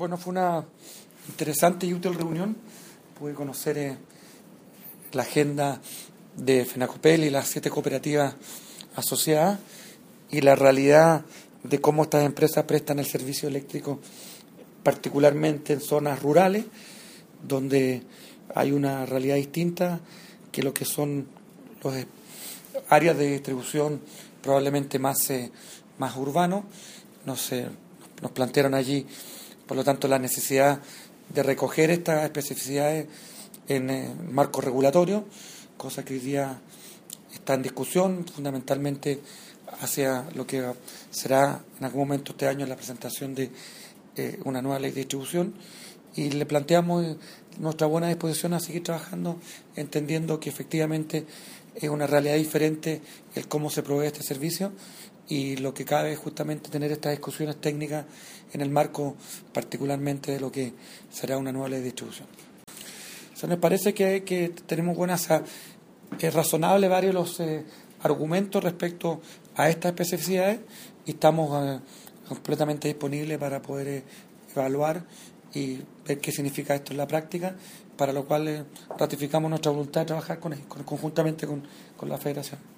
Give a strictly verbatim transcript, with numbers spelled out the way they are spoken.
Bueno, fue una interesante y útil reunión. Pude conocer eh, la agenda de FENACOPEL y las siete cooperativas asociadas y la realidad de cómo estas empresas prestan el servicio eléctrico, particularmente en zonas rurales, donde hay una realidad distinta que lo que son los áreas de distribución probablemente más, eh, más urbanos. Nos, eh, nos plantearon allí, por lo tanto, la necesidad de recoger estas especificidades en eh, marco regulatorio, cosa que hoy día está en discusión, fundamentalmente hacia lo que será en algún momento este año la presentación de eh, una nueva ley de distribución, y le planteamos eh, nuestra buena disposición a seguir trabajando, entendiendo que efectivamente es una realidad diferente el cómo se provee este servicio, y lo que cabe es justamente tener estas discusiones técnicas en el marco particularmente de lo que será una nueva ley de distribución. O sea, nos parece que, que tenemos buenas, es razonable varios los eh, argumentos respecto a estas especificidades, y estamos eh, completamente disponibles para poder eh, evaluar y ver qué significa esto en la práctica, para lo cual eh, ratificamos nuestra voluntad de trabajar con, con, conjuntamente con, con la Federación.